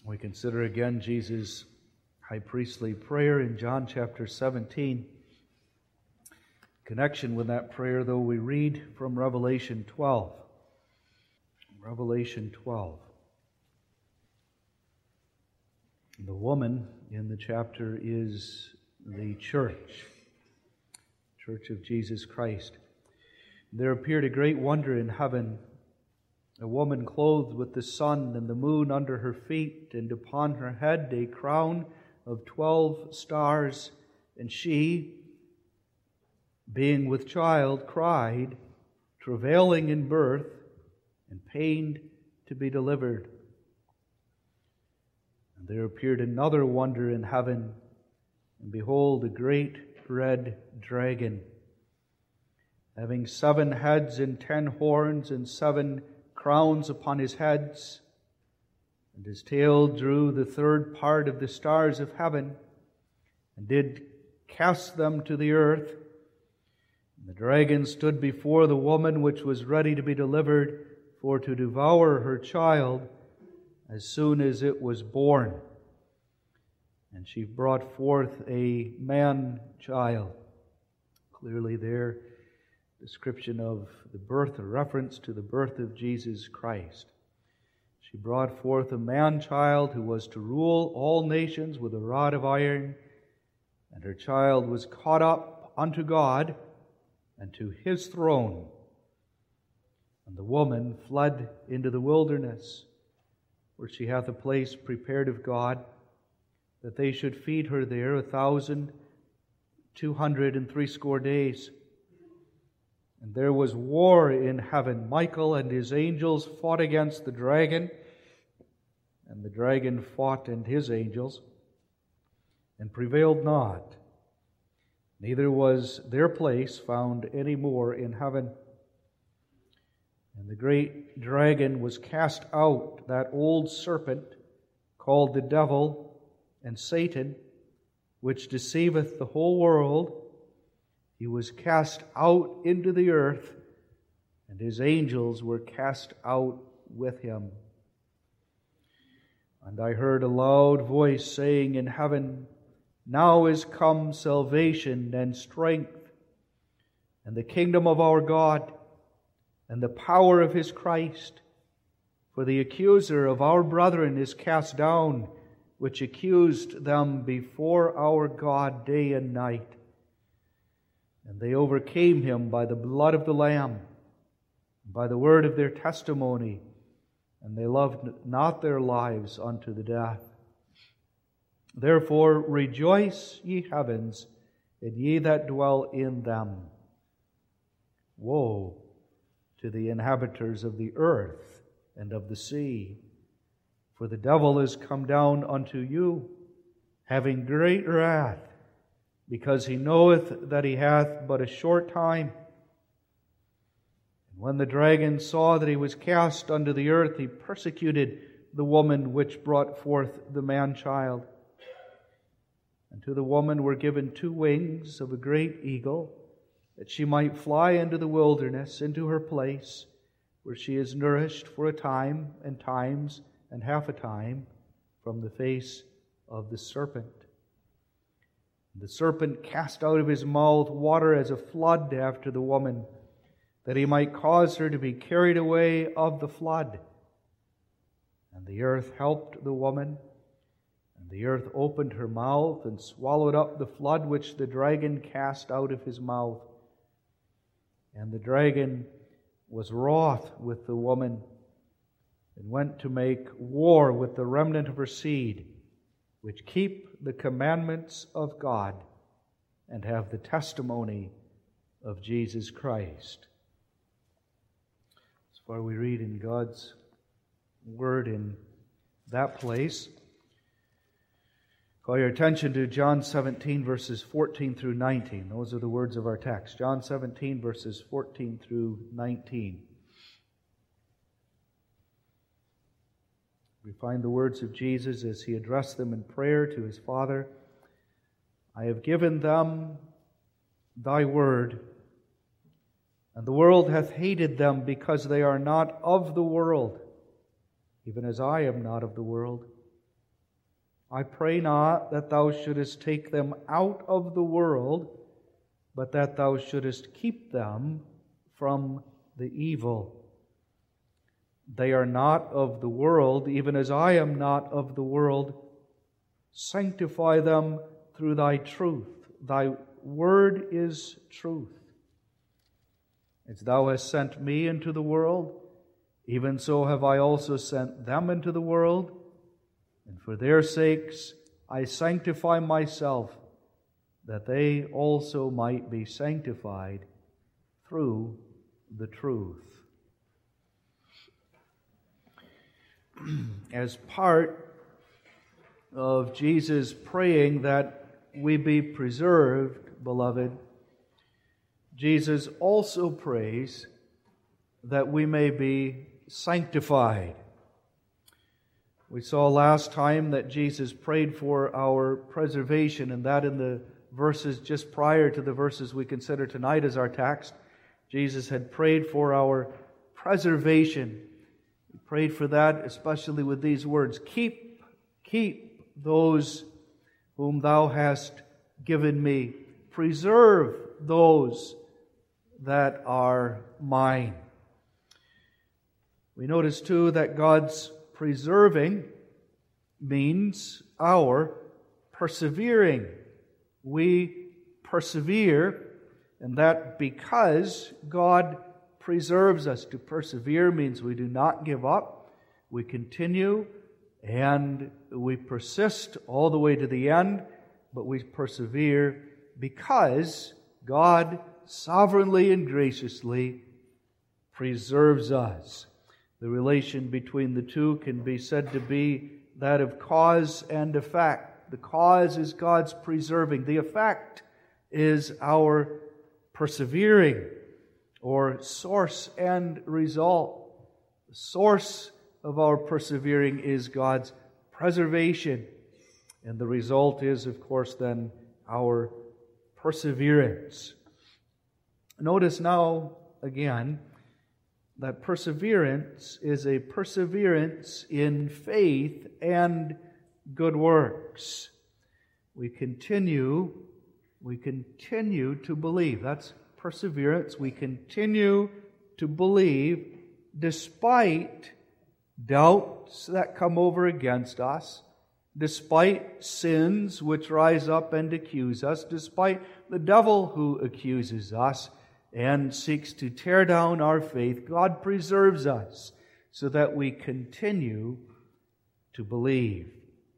We consider again Jesus' high priestly prayer in John chapter 17. In connection with that prayer, though, we read from Revelation 12. Revelation 12. The woman in the chapter is the church of Jesus Christ. There appeared a great wonder in heaven, a woman clothed with the sun and the moon under her feet, and upon her head a crown of 12 stars. And she, being with child, cried, travailing in birth, and pained to be delivered. And there appeared another wonder in heaven, and behold, a great red dragon, having 7 heads and 10 horns and 7 crowns upon his heads, and his tail drew the third part of the stars of heaven, and did cast them to the earth. And the dragon stood before the woman which was ready to be delivered, for to devour her child as soon as it was born. And she brought forth a man-child. Clearly there, description of the birth, a reference to the birth of Jesus Christ. She brought forth a man-child who was to rule all nations with a rod of iron, and her child was caught up unto God and to His throne. And the woman fled into the wilderness, where she hath a place prepared of God, that they should feed her there 1,260 days. And there was war in heaven. Michael and his angels fought against the dragon, and the dragon fought and his angels, and prevailed not. Neither was their place found any more in heaven. And the great dragon was cast out, that old serpent, called the devil and Satan, which deceiveth the whole world. He was cast out into the earth, and his angels were cast out with him. And I heard a loud voice saying in heaven, Now is come salvation and strength, and the kingdom of our God, and the power of His Christ. For the accuser of our brethren is cast down, which accused them before our God day and night. And they overcame him by the blood of the Lamb, by the word of their testimony, and they loved not their lives unto the death. Therefore rejoice, ye heavens, and ye that dwell in them. Woe to the inhabitants of the earth and of the sea, for the devil is come down unto you, having great wrath, because he knoweth that he hath but a short time. And when the dragon saw that he was cast unto the earth, he persecuted the woman which brought forth the man-child. And to the woman were given 2 wings of a great eagle, that she might fly into the wilderness, into her place, where she is nourished for a time and times and half a time from the face of the serpent. The serpent cast out of his mouth water as a flood after the woman, that he might cause her to be carried away of the flood. And the earth helped the woman, and the earth opened her mouth and swallowed up the flood which the dragon cast out of his mouth. And the dragon was wroth with the woman, and went to make war with the remnant of her seed, which keep the commandments of God and have the testimony of Jesus Christ. As far as we read in God's Word in that place, call your attention to John 17, verses 14 through 19. Those are the words of our text. John 17, verses 14 through 19. We find the words of Jesus as He addressed them in prayer to His Father. I have given them Thy word, and the world hath hated them, because they are not of the world, even as I am not of the world. I pray not that thou shouldest take them out of the world, but that thou shouldest keep them from the evil. They are not of the world, even as I am not of the world. Sanctify them through thy truth. Thy word is truth. As thou hast sent me into the world, even so have I also sent them into the world. And for their sakes I sanctify myself, that they also might be sanctified through the truth. As part of Jesus praying that we be preserved, beloved, Jesus also prays that we may be sanctified. We saw last time that Jesus prayed for our preservation, and that in the verses just prior to the verses we consider tonight as our text, Jesus had prayed for our preservation. He prayed for that especially with these words, Keep those whom thou hast given me. Preserve those that are mine. We notice too that God's preserving means our persevering. We persevere, and that because God preserves us. To persevere means we do not give up, we continue, and we persist all the way to the end, but we persevere because God sovereignly and graciously preserves us. The relation between the two can be said to be that of cause and effect. The cause is God's preserving. The effect is our persevering, or source and result. The source of our persevering is God's preservation. And the result is, of course, then our perseverance. Notice now, again, that perseverance is a perseverance in faith and good works. We continue to believe. That's perseverance. We continue to believe despite doubts that come over against us, despite sins which rise up and accuse us, despite the devil who accuses us and seeks to tear down our faith. God preserves us so that we continue to believe.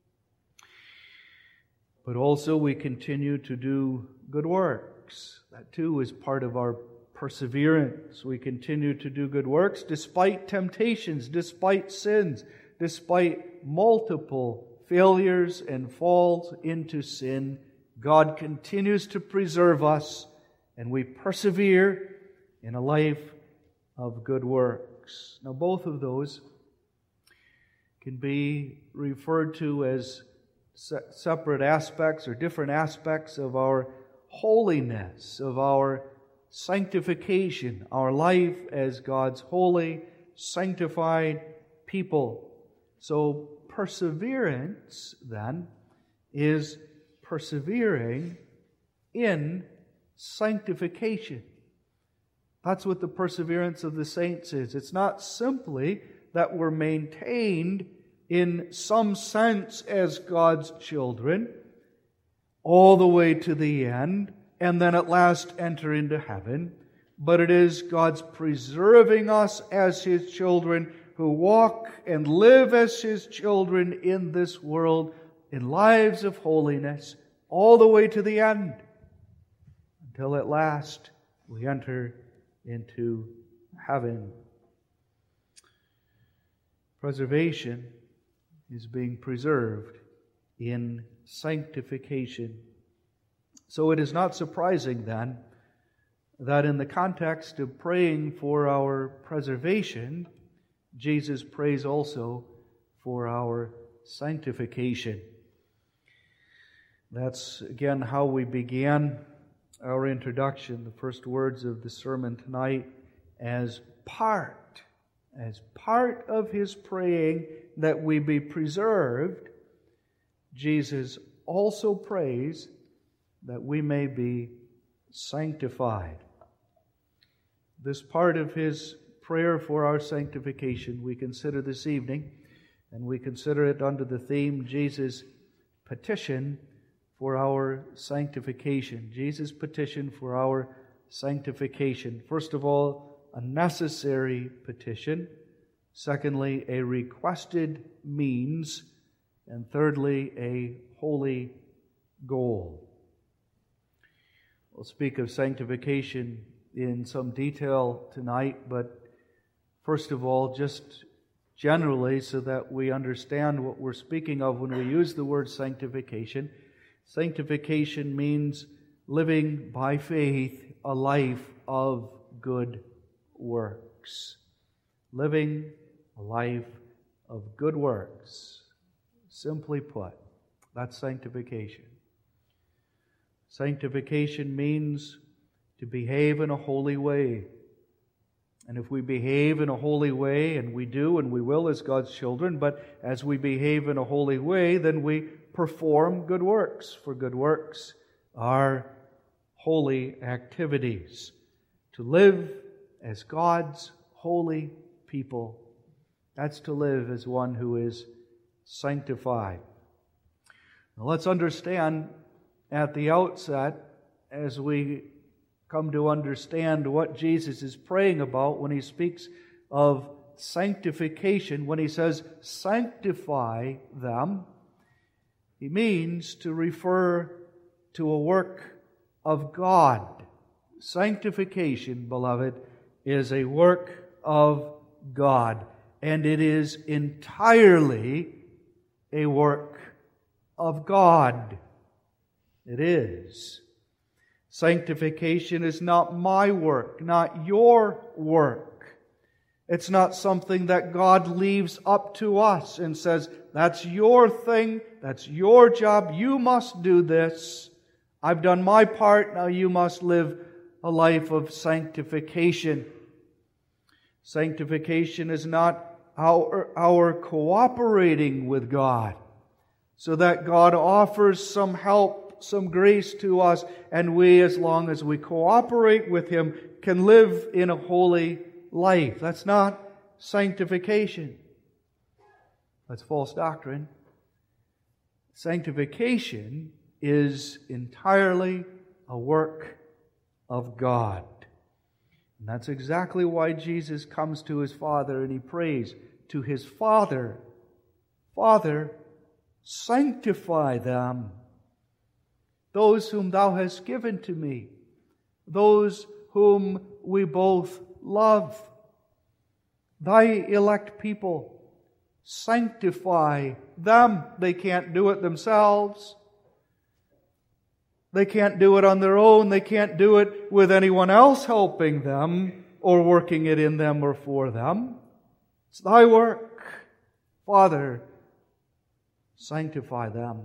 But also we continue to do good works. That too is part of our perseverance. We continue to do good works despite temptations, despite sins, despite multiple failures and falls into sin. God continues to preserve us, and we persevere in a life of good works. Now, both of those can be referred to as separate aspects or different aspects of our holiness, of our sanctification, our life as God's holy, sanctified people. So perseverance, then, is persevering in sanctification. That's what the perseverance of the saints is. It's not simply that we're maintained in some sense as God's children all the way to the end, and then at last enter into heaven. But it is God's preserving us as His children who walk and live as His children in this world in lives of holiness all the way to the end, until at last we enter into heaven. Preservation is being preserved in sanctification. So it is not surprising then that in the context of praying for our preservation, Jesus prays also for our sanctification. That's again how we began our introduction, the first words of the sermon tonight, as part of His praying that we be preserved. Jesus also prays that we may be sanctified. This part of His prayer for our sanctification we consider this evening, and we consider it under the theme, Jesus' petition for our sanctification. Jesus' petition for our sanctification. First of all, a necessary petition. Secondly, a requested means. And thirdly, a holy goal. We'll speak of sanctification in some detail tonight, but first of all, just generally, so that we understand what we're speaking of when we use the word sanctification. Sanctification means living by faith a life of good works. Living a life of good works. Simply put, that's sanctification. Sanctification means to behave in a holy way. And if we behave in a holy way, and we do and we will as God's children, but as we behave in a holy way, then we perform good works. For good works are holy activities. To live as God's holy people, that's to live as one who is sanctified. Now let's understand at the outset, as we come to understand what Jesus is praying about when He speaks of sanctification, when He says, sanctify them, He means to refer to a work of God. Sanctification, beloved, is a work of God, and it is entirely a work of God. It is. Sanctification is not my work, not your work. It's not something that God leaves up to us and says, that's your thing, that's your job, you must do this. I've done my part, now you must live a life of sanctification. Sanctification is not our cooperating with God, so that God offers some help, some grace to us, and we, as long as we cooperate with Him, can live in a holy life. That's not sanctification. That's false doctrine. Sanctification is entirely a work of God. And that's exactly why Jesus comes to His Father and He prays to His Father, Father, sanctify them, those whom Thou hast given to me, those whom we both love, Thy elect people, sanctify them. They can't do it themselves. They can't do it on their own. They can't do it with anyone else helping them or working it in them or for them. It's Thy work. Father, sanctify them.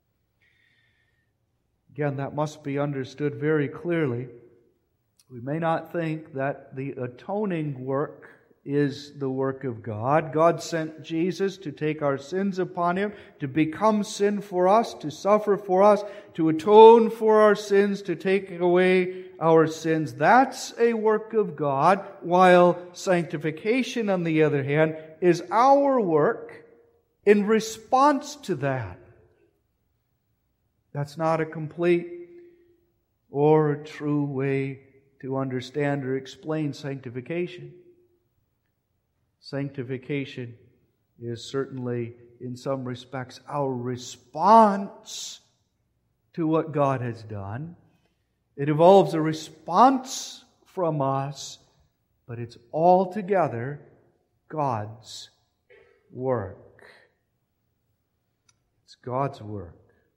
Again, that must be understood very clearly. We may not think that the atoning work is the work of God. God sent Jesus to take our sins upon Him, to become sin for us, to suffer for us, to atone for our sins, to take away our sins. That's a work of God, while sanctification, on the other hand, is our work in response to that. That's not a complete or true way to understand or explain sanctification. Sanctification is certainly, in some respects, our response to what God has done. It involves a response from us, but it's altogether God's work. It's God's work.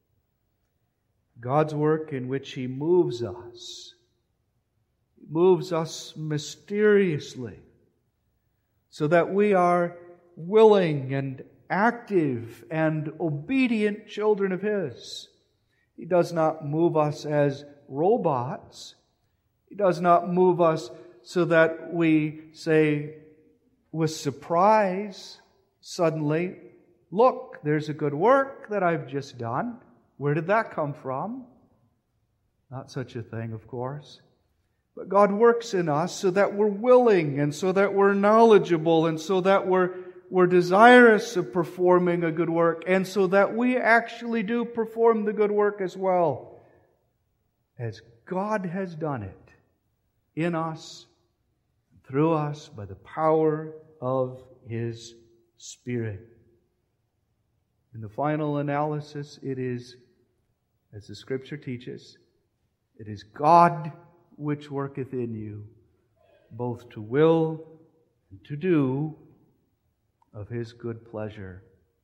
God's work in which He moves us. He moves us mysteriously, so that we are willing and active and obedient children of His. He does not move us as robots. He does not move us so that we say with surprise, suddenly, look, there's a good work that I've just done. Where did that come from? Not such a thing, of course. But God works in us so that we're willing and so that we're knowledgeable and so that we're desirous of performing a good work and so that we actually do perform the good work as well, as God has done it in us, through us, by the power of His Spirit. In the final analysis, it is, as the Scripture teaches, it is God which worketh in you, both to will and to do of His good pleasure.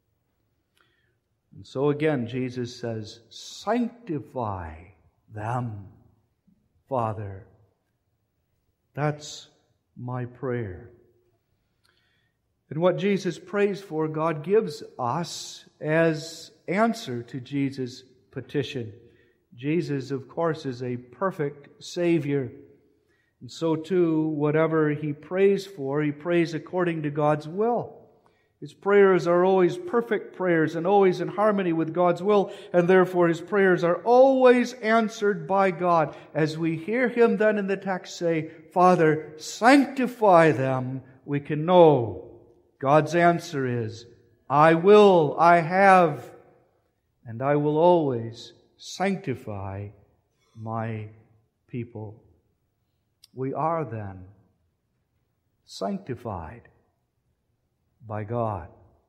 And so again, Jesus says, sanctify them, Father. That's my prayer. And what Jesus prays for, God gives us as answer to Jesus' petition. Jesus, of course, is a perfect Savior. And so too, whatever He prays for, He prays according to God's will. His prayers are always perfect prayers and always in harmony with God's will, and therefore His prayers are always answered by God. As we hear Him then in the text say, Father, sanctify them, we can know God's answer is, I will, I have, and I will always sanctify my people. We are then sanctified by God.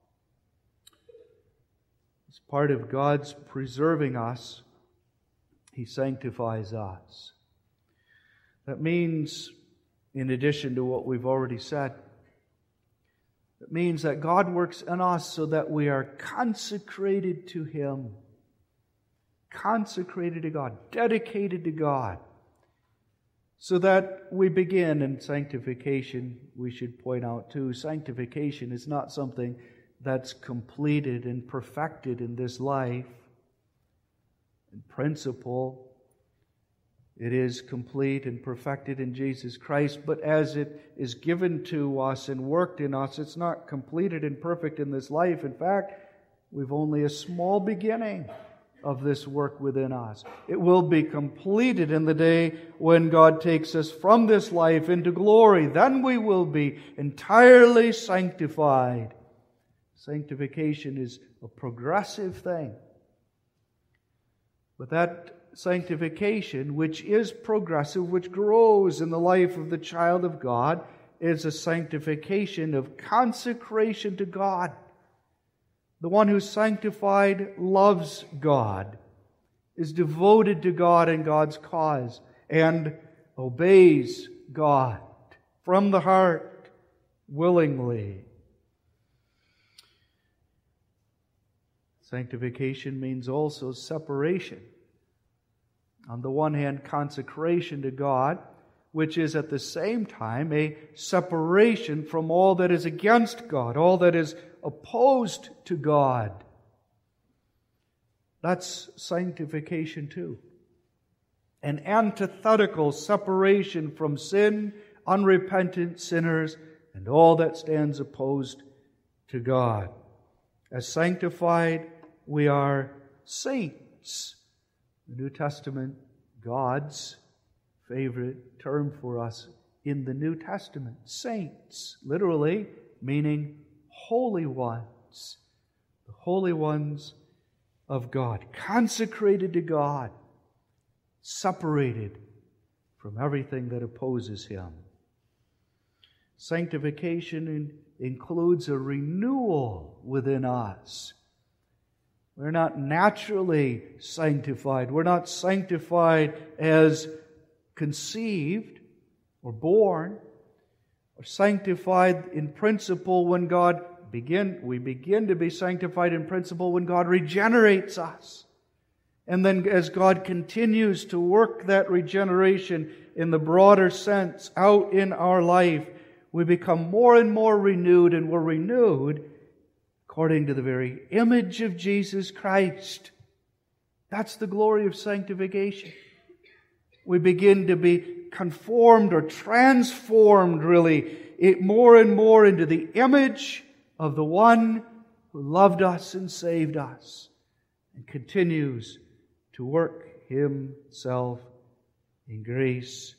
As part of God's preserving us, He sanctifies us. That means, in addition to what we've already said, it means that God works in us so that we are consecrated to Him. Consecrated to God, dedicated to God. So that we begin in sanctification, we should point out too, sanctification is not something that's completed and perfected in this life. In principle, it is complete and perfected in Jesus Christ, but as it is given to us and worked in us, it's not completed and perfect in this life. In fact, we've only a small beginning of this work within us. It will be completed in the day when God takes us from this life into glory. Then we will be entirely sanctified. Sanctification is a progressive thing. But that sanctification, which is progressive, which grows in the life of the child of God, is a sanctification of consecration to God. The one who's sanctified loves God, is devoted to God and God's cause, and obeys God from the heart, willingly. Sanctification means also separation. On the one hand, consecration to God, which is at the same time a separation from all that is against God, all that is opposed to God. That's sanctification too. An antithetical separation from sin, unrepentant sinners, and all that stands opposed to God. As sanctified, we are saints. The New Testament, God's favorite term for us in the New Testament. Saints, literally meaning holy ones. The holy ones of God. Consecrated to God. Separated from everything that opposes Him. Sanctification includes a renewal within us. We're not naturally sanctified. We're not sanctified as conceived or born. We're sanctified in principle when we begin to be sanctified in principle when God regenerates us. And then as God continues to work that regeneration in the broader sense out in our life, we become more and more renewed, and we're renewed according to the very image of Jesus Christ. That's the glory of sanctification. We begin to be conformed or transformed, really, more and more into the image of the one who loved us and saved us and continues to work Himself in grace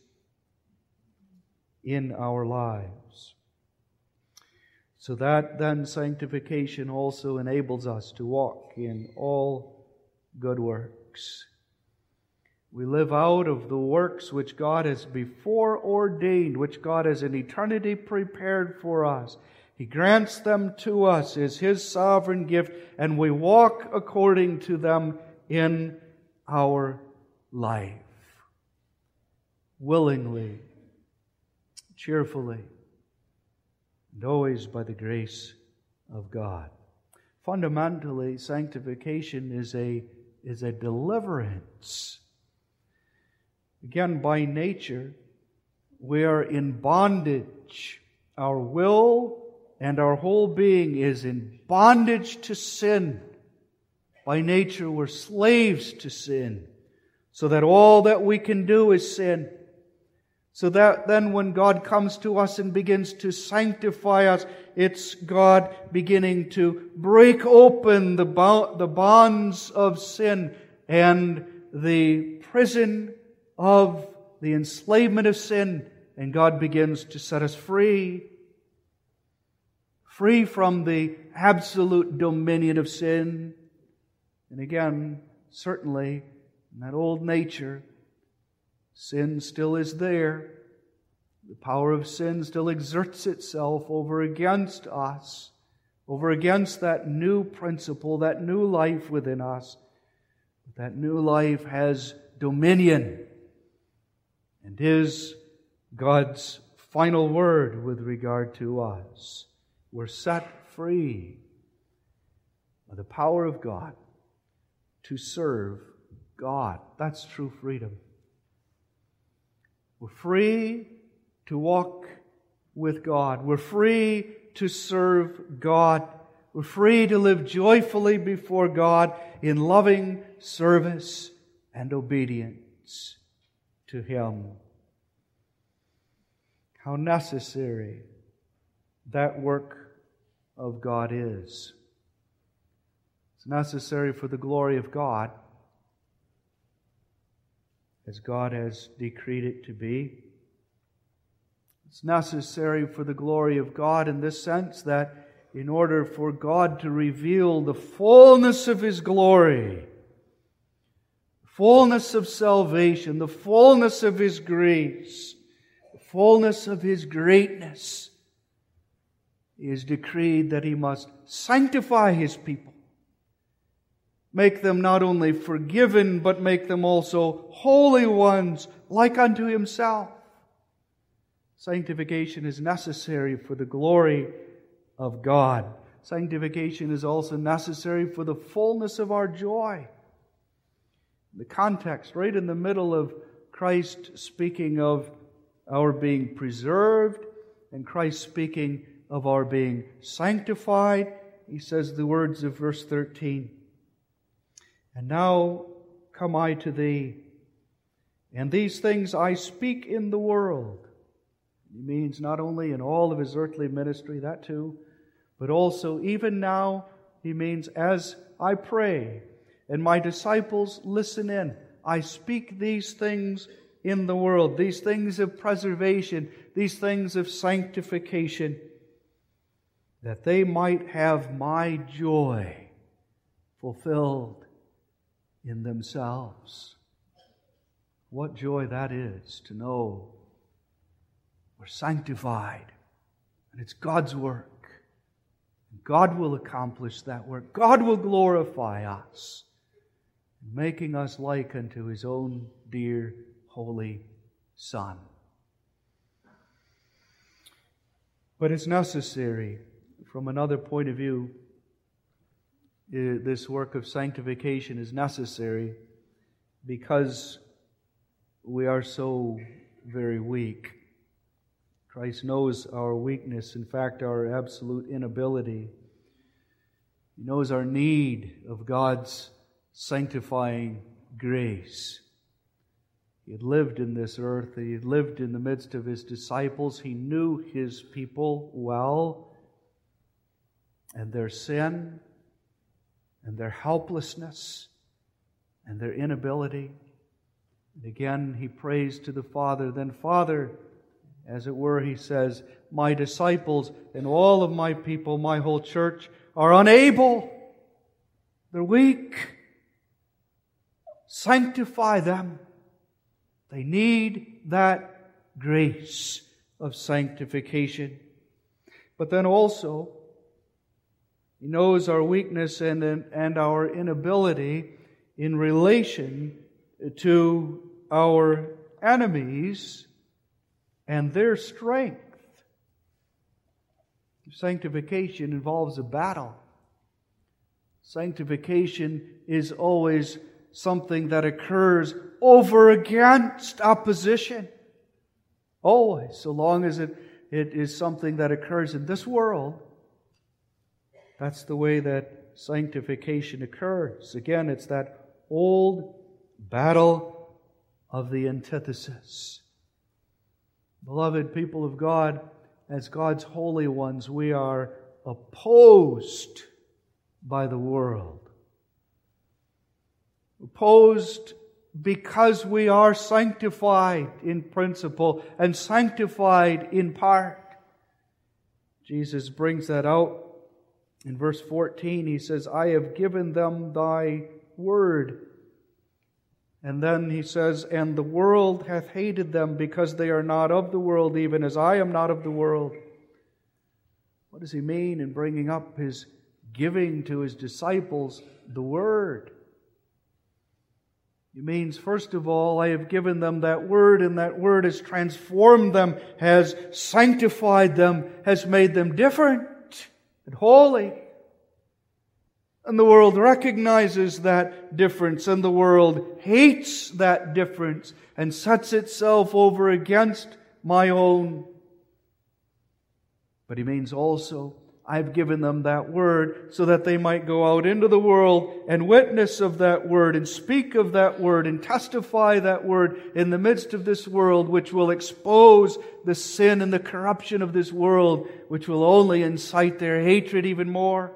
in our lives. So that then sanctification also enables us to walk in all good works. We live out of the works which God has before ordained, which God has in eternity prepared for us. He grants them to us as His sovereign gift, and we walk according to them in our life. Willingly, cheerfully, and always by the grace of God. Fundamentally, sanctification is a deliverance. Again, by nature, we are in bondage. Our will and our whole being is in bondage to sin. By nature, we're slaves to sin, so that all that we can do is sin. So that then when God comes to us and begins to sanctify us, it's God beginning to break open the bonds of sin and the prison of the enslavement of sin, and God begins to set us free from the absolute dominion of sin. And again, certainly, in that old nature, sin still is there. The power of sin still exerts itself over against us, over against that new principle, that new life within us. That new life has dominion and is God's final word with regard to us. We're set free by the power of God to serve God. That's true freedom. We're free to walk with God. We're free to serve God. We're free to live joyfully before God in loving service and obedience to Him. How necessary that work of God is. It's necessary for the glory of God, as God has decreed it to be. It's necessary for the glory of God in this sense that in order for God to reveal the fullness of His glory, the fullness of salvation, the fullness of His grace, the fullness of His greatness, He has decreed that He must sanctify His people. Make them not only forgiven, but make them also holy ones, like unto Himself. Sanctification is necessary for the glory of God. Sanctification is also necessary for the fullness of our joy. The context, right in the middle of Christ speaking of our being preserved, and Christ speaking of our being sanctified, He says the words of verse 13, "And now come I to Thee, and these things I speak in the world." He means not only in all of His earthly ministry, that too, but also even now, He means as I pray and my disciples listen in, I speak these things in the world, these things of preservation, these things of sanctification, that they might have my joy fulfilled in themselves. What joy that is to know we're sanctified, and it's God's work. God will accomplish that work. God will glorify us, making us like unto His own dear, holy Son. But it's necessary from another point of view. This work of sanctification is necessary because we are so very weak. Christ knows our weakness, in fact, our absolute inability. He knows our need of God's sanctifying grace. He had lived in this earth. He had lived in the midst of His disciples. He knew His people well. and their sin and their helplessness and their inability. And again, he prays to the Father. Then, Father, as it were, he says, my disciples and all of my people, my whole church, are unable. They're weak. Sanctify them. They need that grace of sanctification. But then also, he knows our weakness and our inability in relation to our enemies and their strength. Sanctification involves a battle. Sanctification is always something that occurs over against opposition. Always, so long as it is something that occurs in this world. That's the way that sanctification occurs. Again, it's that old battle of the antithesis. Beloved people of God, as God's holy ones, we are opposed by the world. Opposed because we are sanctified in principle and sanctified in part. Jesus brings that out in verse 14. He says, I have given them thy word. And then he says, and the world hath hated them because they are not of the world, even as I am not of the world. What does he mean in bringing up his giving to his disciples the word? He means, first of all, I have given them that word, and that word has transformed them, has sanctified them, has made them different and holy. And the world recognizes that difference, and the world hates that difference and sets itself over against my own. But he means also, I've given them that word so that they might go out into the world and witness of that word and speak of that word and testify that word in the midst of this world, which will expose the sin and the corruption of this world, which will only incite their hatred even more.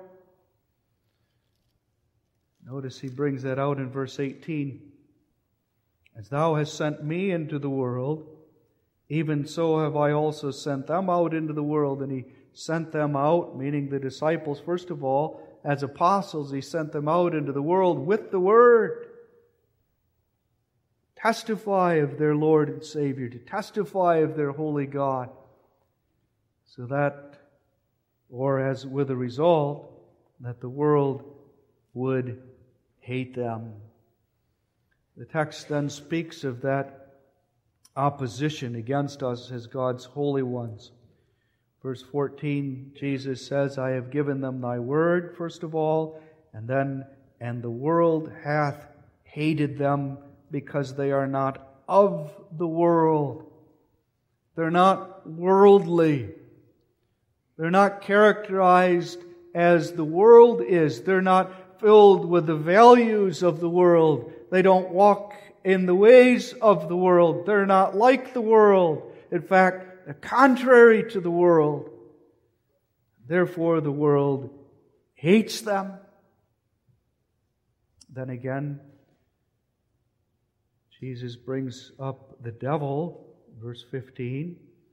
Notice he brings that out in verse 18. As thou hast sent me into the world, even so have I also sent them out into the world. And he sent them out, meaning the disciples, first of all, as apostles. He sent them out into the world with the word. Testify of their Lord and Savior, to testify of their holy God. So that, or as with a result, that the world would hate them. The text then speaks of that opposition against us as God's holy ones. Verse 14, Jesus says, I have given them thy word, first of all, and then, and the world hath hated them because they are not of the world. They're not worldly. They're not characterized as the world is. They're not filled with the values of the world. They don't walk in the ways of the world. They're not like the world. In fact, they're contrary to the world. Therefore, the world hates them. Then again, Jesus brings up the devil, verse 15.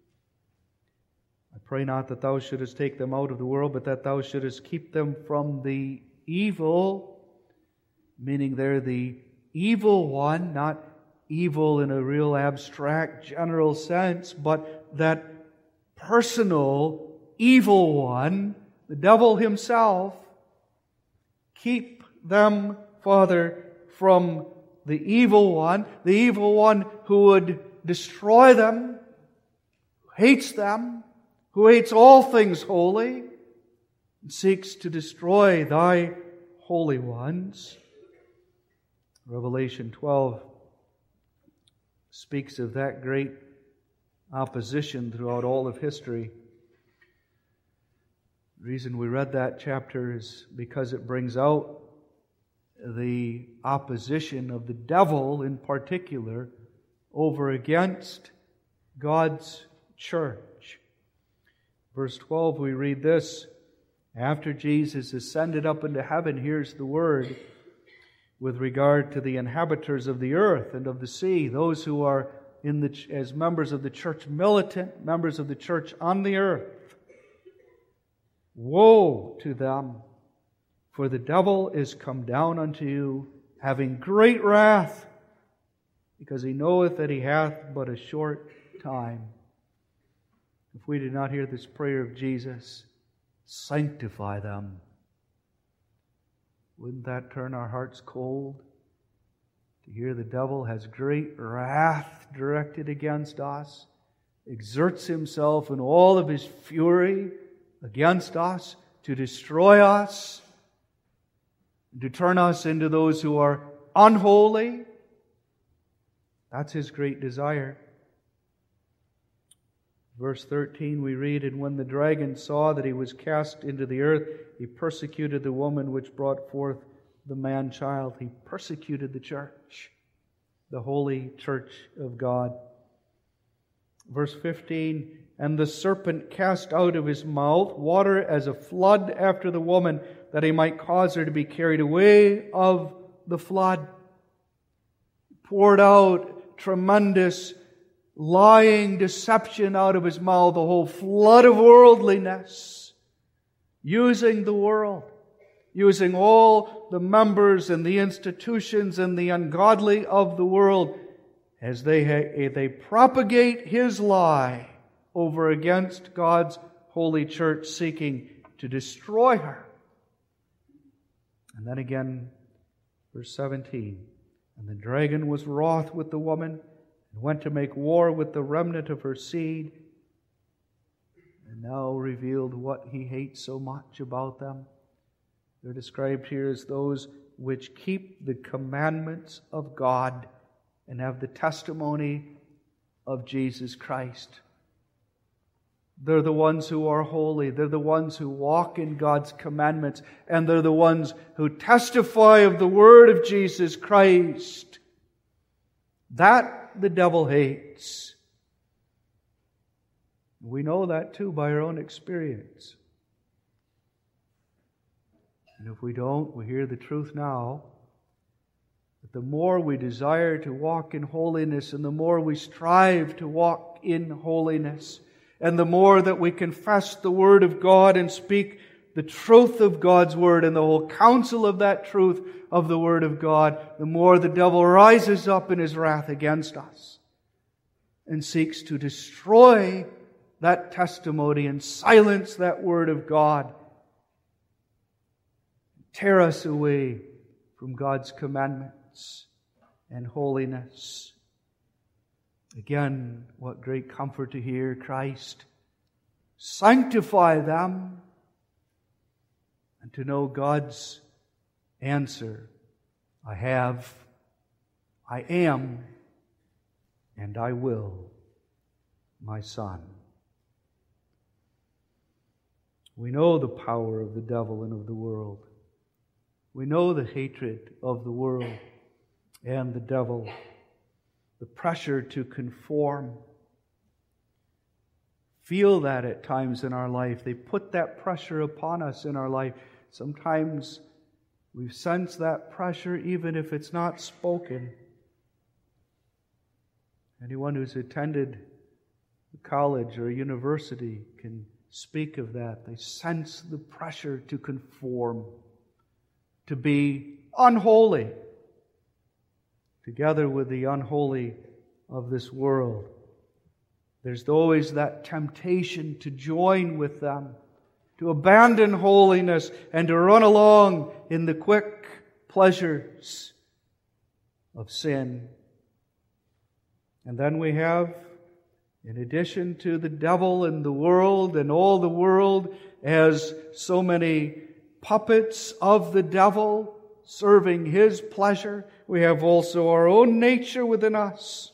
I pray not that thou shouldest take them out of the world, but that thou shouldest keep them from the evil, meaning they're the evil one, not evil in a real abstract, general sense, but that personal evil one, the devil himself. Keep them, Father, from the evil one who would destroy them, who hates them, who hates all things holy, and seeks to destroy thy holy ones. Revelation 12 speaks of that great opposition throughout all of history. The reason we read that chapter is because it brings out the opposition of the devil in particular over against God's church. Verse 12, we read this, After Jesus ascended up into heaven, here's the word with regard to the inhabitants of the earth and of the sea, those who are as members of the church militant, members of the church on the earth. Woe to them, for the devil is come down unto you, having great wrath, because he knoweth that he hath but a short time. If we did not hear this prayer of Jesus, sanctify them, wouldn't that turn our hearts cold? To hear the devil has great wrath directed against us, exerts himself in all of his fury against us to destroy us, to turn us into those who are unholy. That's his great desire. Verse 13 we read, "And when the dragon saw that he was cast into the earth, he persecuted the woman which brought forth the man-child." He persecuted the church, the holy church of God. Verse 15, "And the serpent cast out of his mouth water as a flood after the woman, that he might cause her to be carried away of the flood." Poured out tremendous lying deception out of his mouth, a whole flood of worldliness, using the world, using all the members and the institutions and the ungodly of the world as they propagate his lie over against God's holy church, seeking to destroy her. And then again, verse 17, "And the dragon was wroth with the woman, and went to make war with the remnant of her seed, and now revealed what he hates so much about them." They're described here as those which keep the commandments of God and have the testimony of Jesus Christ. They're the ones who are holy. They're the ones who walk in God's commandments. And they're the ones who testify of the word of Jesus Christ. That the devil hates. We know that too by our own experience. And if we don't, we hear the truth now. That the more we desire to walk in holiness, and the more we strive to walk in holiness, and the more that we confess the Word of God and speak the truth of God's Word and the whole counsel of that truth of the Word of God, the more the devil rises up in his wrath against us and seeks to destroy that testimony and silence that Word of God, tear us away from God's commandments and holiness. Again, what great comfort to hear Christ sanctify them, and to know God's answer: I have, I am, and I will, my Son. We know the power of the devil and of the world. We know the hatred of the world and the devil, the pressure to conform. Feel that at times in our life. They put that pressure upon us in our life. Sometimes we sense that pressure even if it's not spoken. Anyone who's attended a college or a university can speak of that. They sense the pressure to conform, to be unholy, together with the unholy of this world. There's always that temptation to join with them, to abandon holiness and to run along in the quick pleasures of sin. And then we have, in addition to the devil and the world and all the world as so many puppets of the devil serving his pleasure, we have also our own nature within us.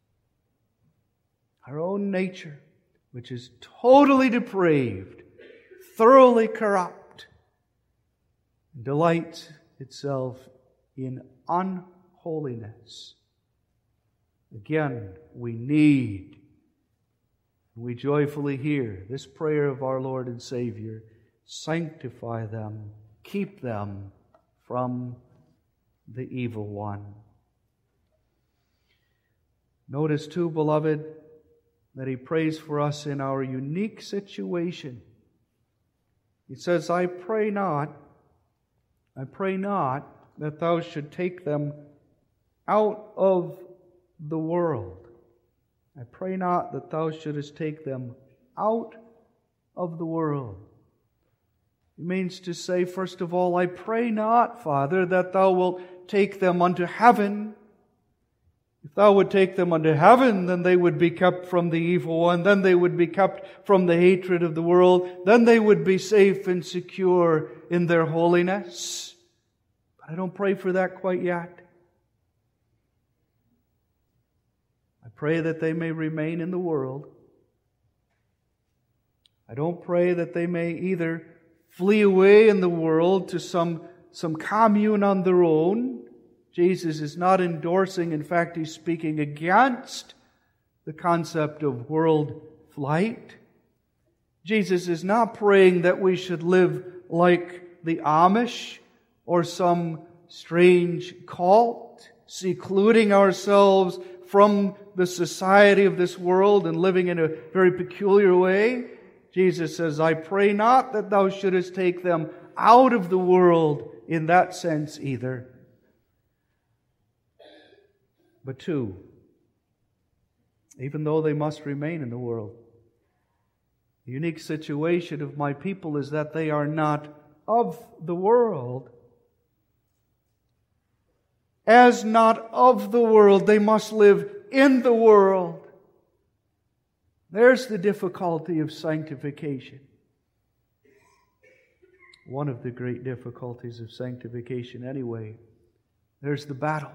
Our own nature, which is totally depraved, thoroughly corrupt, delights itself in unholiness. Again, we joyfully hear this prayer of our Lord and Savior: sanctify them, keep them from the evil one. Notice too, beloved, that he prays for us in our unique situation. He says, I pray not that thou should take them out of the world. I pray not that thou shouldest take them out of the world. It means to say, first of all, I pray not, Father, that thou wilt take them unto heaven. If thou would take them unto heaven, then they would be kept from the evil one. Then they would be kept from the hatred of the world. Then they would be safe and secure in their holiness. But I don't pray for that quite yet. I pray that they may remain in the world. I don't pray that they may either flee away in the world to some commune on their own. Jesus is not endorsing, in fact, He's speaking against the concept of world flight. Jesus is not praying that we should live like the Amish or some strange cult, secluding ourselves from the society of this world and living in a very peculiar way. Jesus says, I pray not that thou shouldest take them out of the world in that sense either. But two, even though they must remain in the world, the unique situation of my people is that they are not of the world. As not of the world, they must live in the world. There's the difficulty of sanctification. One of the great difficulties of sanctification anyway. There's the battle.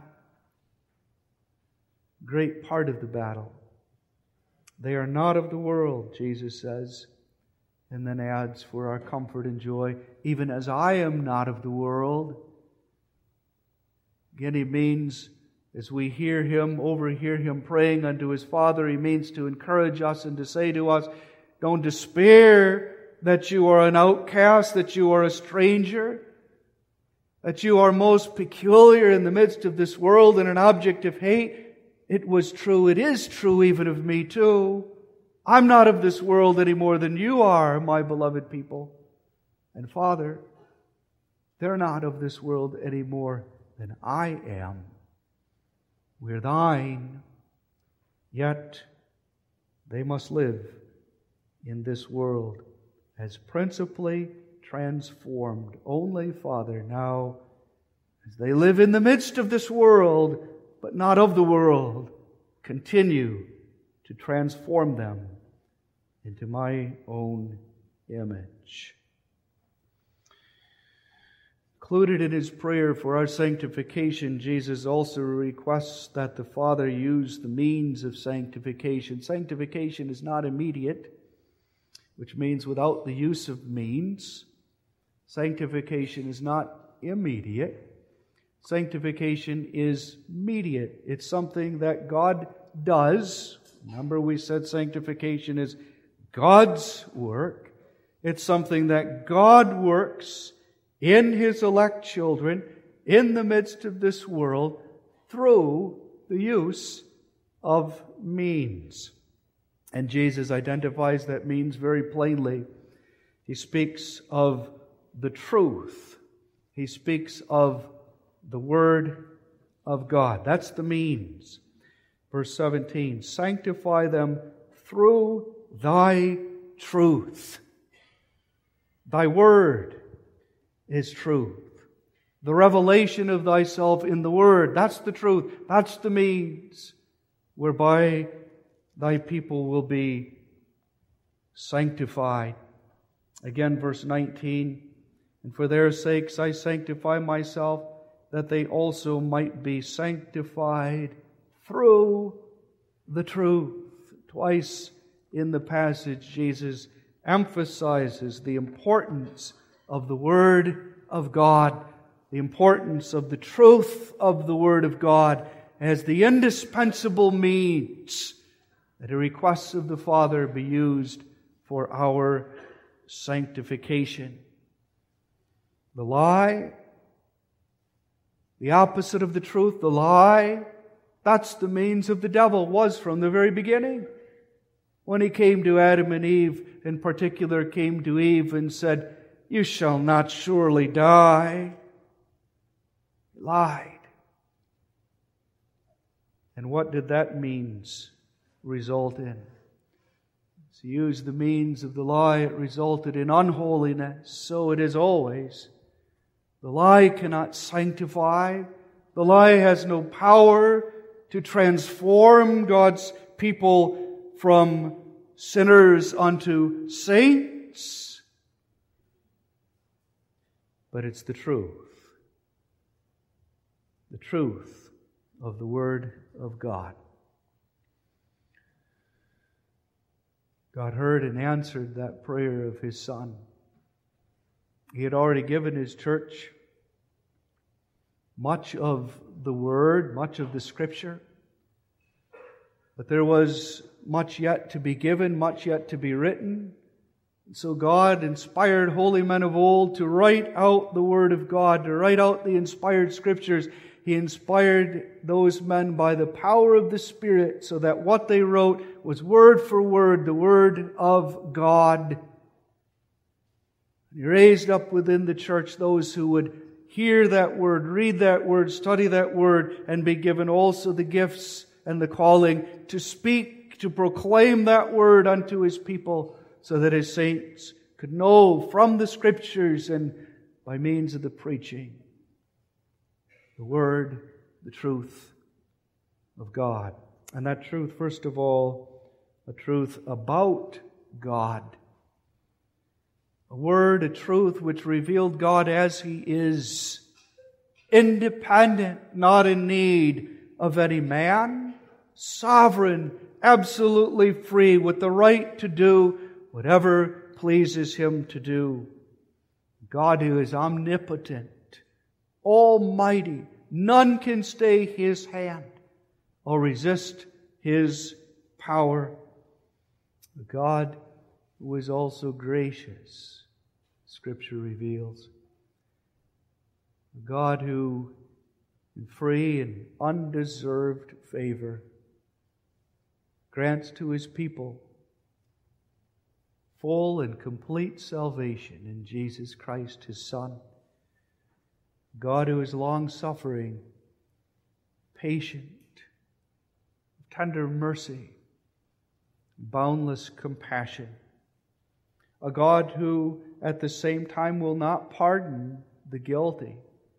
Great part of the battle. They are not of the world, Jesus says, and then adds, for our comfort and joy, even as I am not of the world. Again, He means, as we overhear Him praying unto His Father, He means to encourage us and to say to us, don't despair that you are an outcast, that you are a stranger, that you are most peculiar in the midst of this world and an object of hate. It was true, it is true even of me too. I'm not of this world any more than you are, my beloved people. And Father, they're not of this world any more than I am. We're Thine, yet they must live in this world as principally transformed. Only, Father, now, as they live in the midst of this world, but not of the world, continue to transform them into my own image. Included in His prayer for our sanctification, Jesus also requests that the Father use the means of sanctification. Sanctification is not immediate, which means without the use of means. Sanctification is not immediate. Sanctification is mediate. It's something that God does. Remember, we said sanctification is God's work. It's something that God works in His elect children in the midst of this world through the use of means. And Jesus identifies that means very plainly. He speaks of the truth. He speaks of the Word of God. That's the means. Verse 17, sanctify them through Thy truth. Thy Word is truth. The revelation of Thyself in the Word, that's the truth. That's the means whereby Thy people will be sanctified. Again, verse 19, and for their sakes I sanctify myself, that they also might be sanctified through the truth. Twice in the passage, Jesus emphasizes the importance of the Word of God, the importance of the truth of the Word of God as the indispensable means that He requests of the Father be used for our sanctification. The lie, the opposite of the truth, the lie, that's the means of the devil, was from the very beginning. When he came to Adam and Eve, in particular came to Eve and said, "You shall not surely die." He lied. And what did that means result in? To use the means of the lie, it resulted in unholiness. So it is always. The lie cannot sanctify. The lie has no power to transform God's people from sinners unto saints. But it's the truth of the Word of God. God heard and answered that prayer of His Son. He had already given His church much of the Word, much of the Scripture. But there was much yet to be given, much yet to be written. So God inspired holy men of old to write out the Word of God, to write out the inspired Scriptures. He inspired those men by the power of the Spirit so that what they wrote was word for word the Word of God. He raised up within the church those who would hear that Word, read that Word, study that Word, and be given also the gifts and the calling to speak, to proclaim that Word unto His people so that His saints could know from the Scriptures and by means of the preaching the Word, the truth of God. And that truth, first of all, a truth about God. A word, a truth which revealed God as He is, independent, not in need of any man, sovereign, absolutely free, with the right to do whatever pleases Him to do. God who is omnipotent, almighty, none can stay His hand or resist His power. A God who is also gracious, Scripture reveals. A God who, in free and undeserved favor, grants to His people full and complete salvation in Jesus Christ, His Son. God who is long-suffering, patient, tender mercy, boundless compassion. A God who at the same time will not pardon the guilty,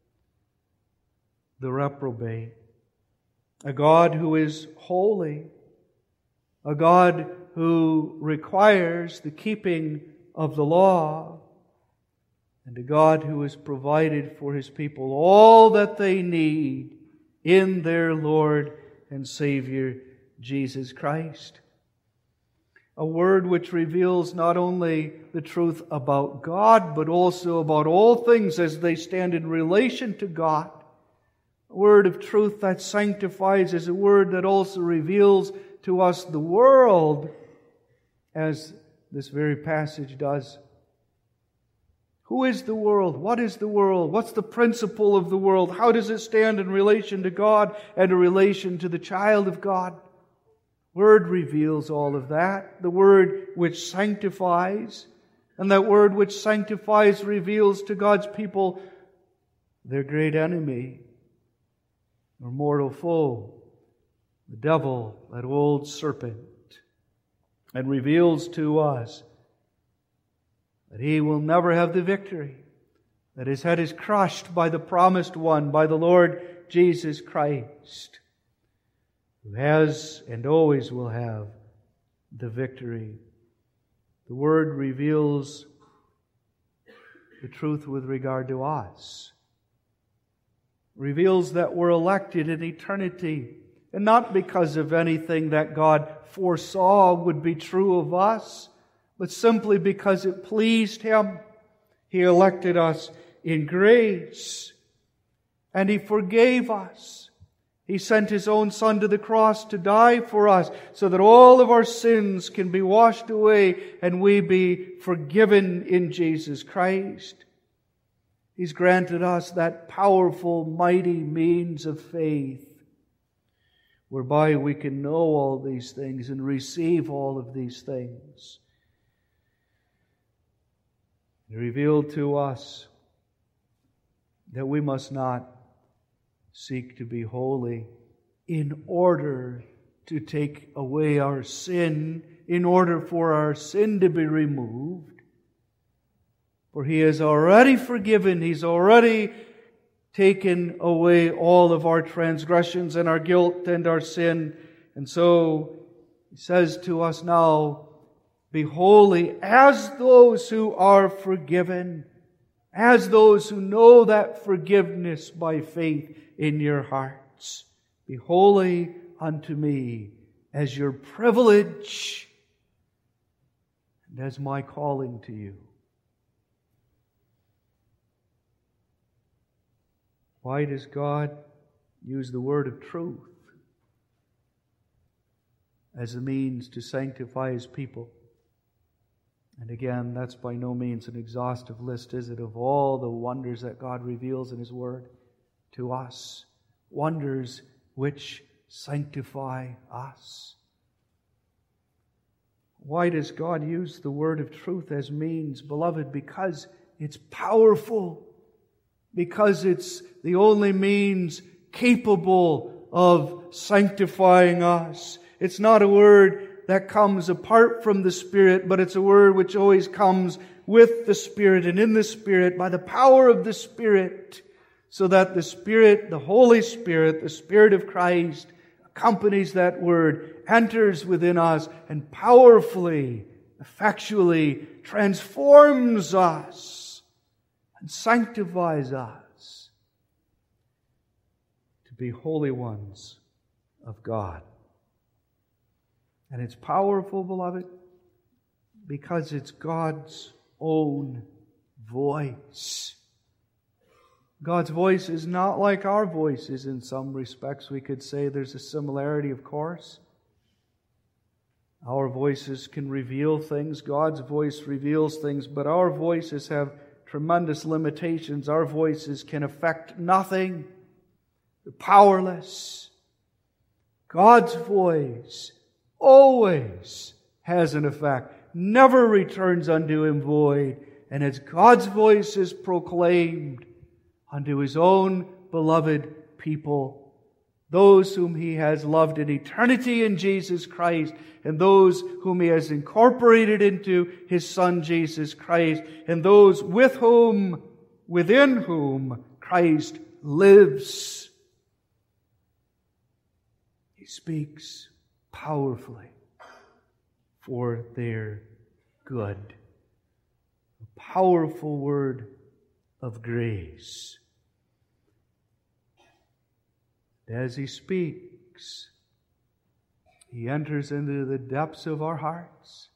the reprobate. A God who is holy. A God who requires the keeping of the law. And a God who has provided for His people all that they need in their Lord and Savior, Jesus Christ. A word which reveals not only the truth about God, but also about all things as they stand in relation to God. A word of truth that sanctifies is a word that also reveals to us the world, as this very passage does. Who is the world? What is the world? What's the principle of the world? How does it stand in relation to God and in relation to the child of God? Word reveals all of that. The Word which sanctifies. And that Word which sanctifies reveals to God's people their great enemy, their mortal foe, the devil, that old serpent. And reveals to us that he will never have the victory, that his head is crushed by the promised one, by the Lord Jesus Christ, who has and always will have the victory. The Word reveals the truth with regard to us. Reveals that we're elected in eternity, and not because of anything that God foresaw would be true of us, but simply because it pleased Him. He elected us in grace, and He forgave us. He sent His own Son to the cross to die for us, so that all of our sins can be washed away and we be forgiven in Jesus Christ. He's granted us that powerful, mighty means of faith, whereby we can know all these things and receive all of these things. He revealed to us that we must not seek to be holy in order to take away our sin, in order for our sin to be removed. For He has already forgiven, He's already taken away all of our transgressions and our guilt and our sin. And so He says to us now, be holy as those who are forgiven, as those who know that forgiveness by faith in your hearts. Be holy unto me as your privilege and as my calling to you. Why does God use the word of truth as a means to sanctify His people? And again, that's by no means an exhaustive list, is it, of all the wonders that God reveals in His Word to us. Wonders which sanctify us. Why does God use the word of truth as means, beloved? Because it's powerful. Because it's the only means capable of sanctifying us. It's not a word that comes apart from the Spirit, but it's a word which always comes with the Spirit and in the Spirit by the power of the Spirit, so that the Spirit, the Holy Spirit, the Spirit of Christ, accompanies that word, enters within us, and powerfully, effectually transforms us and sanctifies us to be holy ones of God. And it's powerful, beloved, because it's God's own voice. God's voice is not like our voices in some respects. We could say there's a similarity, of course. Our voices can reveal things. God's voice reveals things, but our voices have tremendous limitations. Our voices can affect nothing. They're powerless. God's voice always has an effect, never returns unto Him void. And as God's voice is proclaimed unto His own beloved people, those whom He has loved in eternity in Jesus Christ, and those whom He has incorporated into His Son Jesus Christ, and those within whom Christ lives, He speaks powerfully for their good. A powerful word of grace. As He speaks, He enters into the depths of our hearts.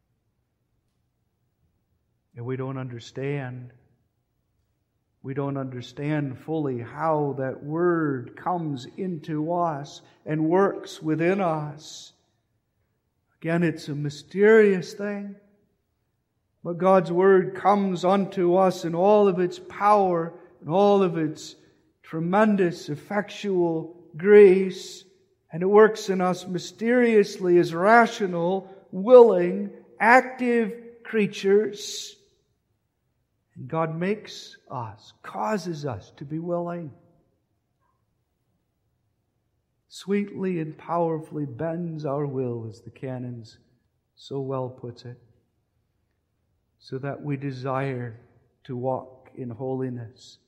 And we don't understand. We don't understand fully how that word comes into us and works within us. Again, it's a mysterious thing. But God's word comes unto us in all of its power and all of its tremendous, effectual grace. And it works in us mysteriously as rational, willing, active creatures. And God makes us, causes us to be willing. Sweetly and powerfully bends our will, as the Canons so well puts it, so that we desire to walk in holiness.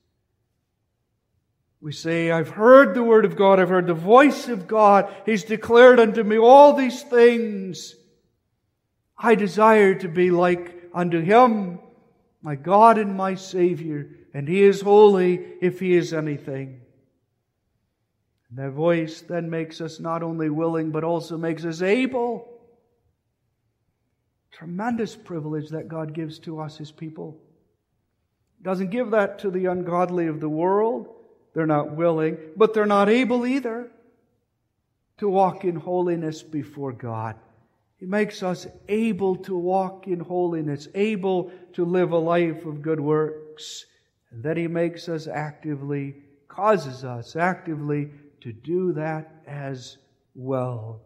We say, I've heard the Word of God, I've heard the voice of God, He's declared unto me all these things. I desire to be like unto Him, my God and my Savior, and He is holy if He is anything. And that voice then makes us not only willing, but also makes us able. Tremendous privilege that God gives to us, His people. He doesn't give that to the ungodly of the world. They're not willing, but they're not able either to walk in holiness before God. He makes us able to walk in holiness, able to live a life of good works. And then He makes us causes us actively to do that as well.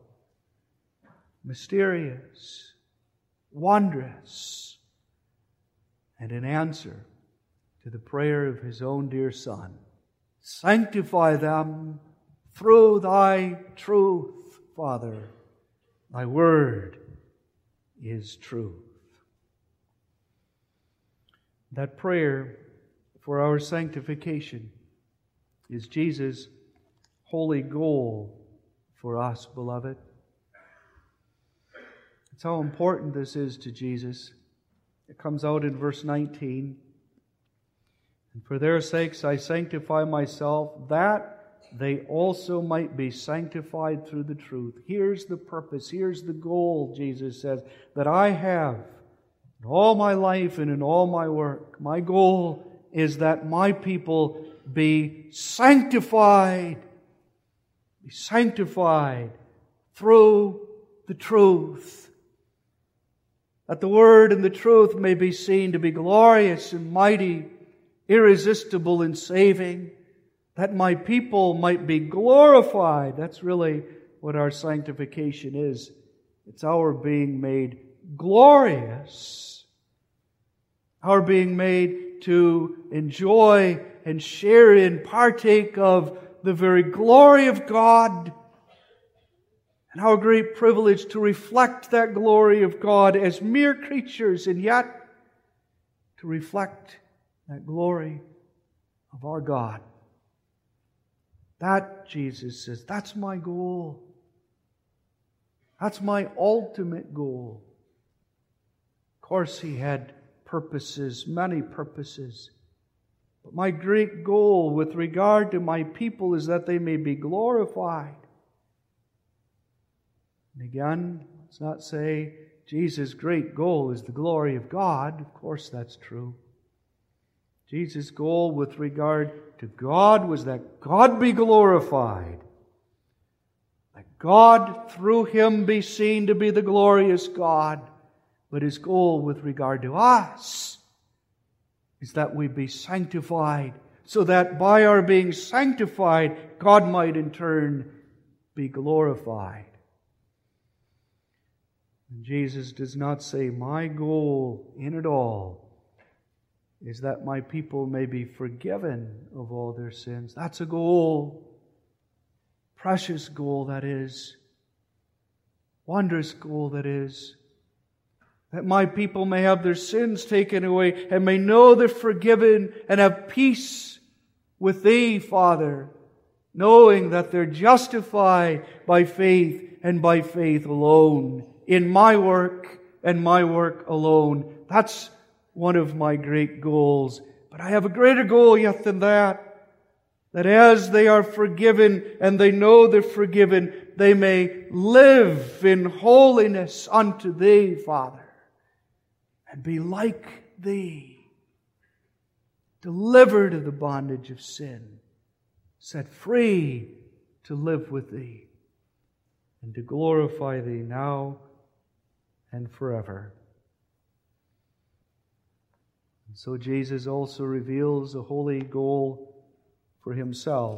Mysterious, wondrous, and an answer to the prayer of His own dear Son. Sanctify them through Thy truth, Father. Thy word is truth. That prayer for our sanctification is Jesus' holy goal for us, beloved. That's how important this is to Jesus. It comes out in verse 19. And for their sakes I sanctify myself, that they also might be sanctified through the truth. Here's the purpose, here's the goal, Jesus says, that I have in all my life and in all my work. My goal is that my people be sanctified. Be sanctified through the truth. That the Word and the truth may be seen to be glorious and mighty, irresistible and saving. That my people might be glorified. That's really what our sanctification is. It's our being made glorious. Our being made to enjoy and share in, partake of the very glory of God. And our great privilege to reflect that glory of God as mere creatures, and yet to reflect that glory of our God. That, Jesus says, that's my goal. That's my ultimate goal. Of course, He had purposes, many purposes. But my great goal with regard to my people is that they may be glorified. And again, let's not say Jesus' great goal is the glory of God. Of course, that's true. Jesus' goal with regard to God was that God be glorified. That God through Him be seen to be the glorious God. But His goal with regard to us is that we be sanctified, so that by our being sanctified, God might in turn be glorified. And Jesus does not say, my goal in it all is that my people may be forgiven of all their sins. That's a goal. Precious goal, that is. Wondrous goal, that is. That my people may have their sins taken away and may know they're forgiven and have peace with Thee, Father, knowing that they're justified by faith and by faith alone, in my work and my work alone. That's one of my great goals. But I have a greater goal yet than that. That as they are forgiven and they know they're forgiven, they may live in holiness unto Thee, Father, and be like Thee, delivered of the bondage of sin, set free to live with Thee, and to glorify Thee now and forever. And so Jesus also reveals a holy goal for Himself.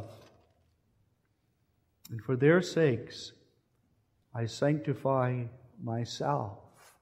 And for their sakes, I sanctify myself.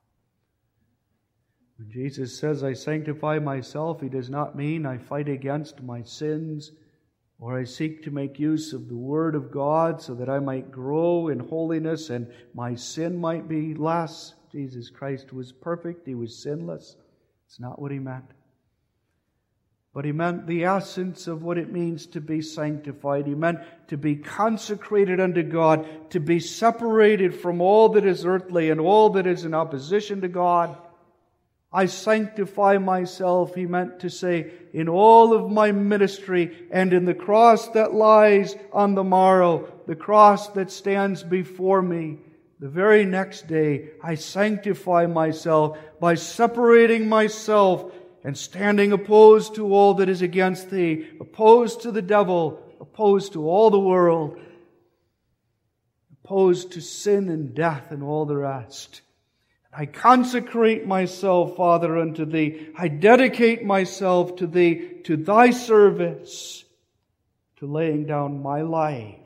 When Jesus says, I sanctify myself, He does not mean I fight against my sins, or I seek to make use of the Word of God so that I might grow in holiness and my sin might be less. Jesus Christ was perfect. He was sinless. It's not what He meant. But He meant the essence of what it means to be sanctified. He meant to be consecrated unto God, to be separated from all that is earthly and all that is in opposition to God. I sanctify myself, He meant to say, in all of my ministry and in the cross that lies on the morrow, the cross that stands before me, the very next day, I sanctify myself by separating myself and standing opposed to all that is against Thee, opposed to the devil, opposed to all the world, opposed to sin and death and all the rest. I consecrate myself, Father, unto Thee. I dedicate myself to Thee, to Thy service, to laying down my life.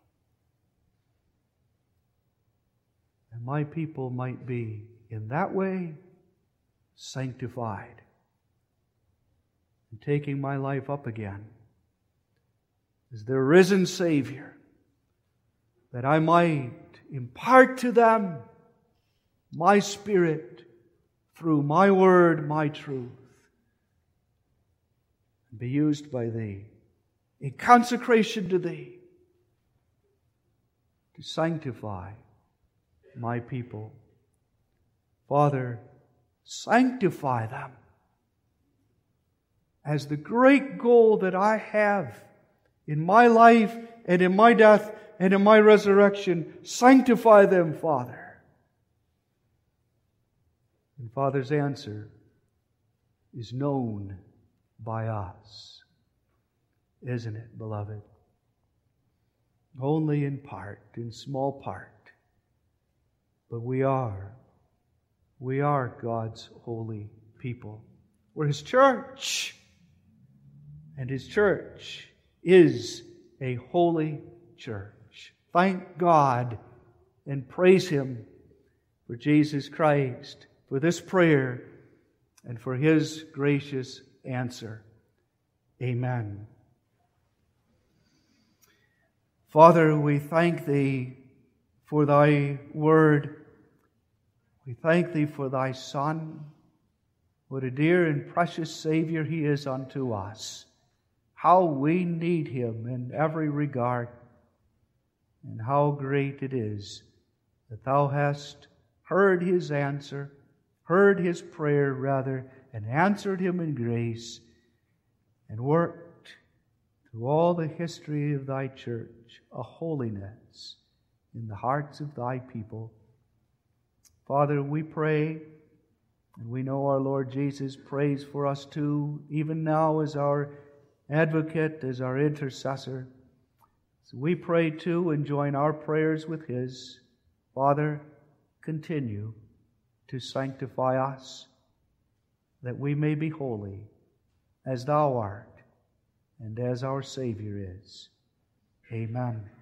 And my people might be, in that way, sanctified. And taking my life up again as their risen Savior, that I might impart to them my Spirit through my word, my truth, and be used by Thee in consecration to Thee to sanctify my people. Father, sanctify them as the great goal that I have in my life and in my death and in my resurrection. Sanctify them, Father. And Father's answer is known by us, isn't it, beloved? Only in part, in small part. But we are God's holy people. We're His church. And His church is a holy church. Thank God and praise Him for Jesus Christ, for this prayer, and for His gracious answer. Amen. Father, we thank Thee for Thy word. We thank Thee for Thy Son. What a dear and precious Savior He is unto us. How we need Him in every regard. And how great it is that Thou hast heard His answer, heard His prayer rather, and answered Him in grace, and worked through all the history of Thy church a holiness in the hearts of Thy people. Father, we pray, and we know our Lord Jesus prays for us too, even now as our advocate, as our intercessor. So we pray too and join our prayers with His. Father, continue to sanctify us, that we may be holy as Thou art and as our Savior is. Amen.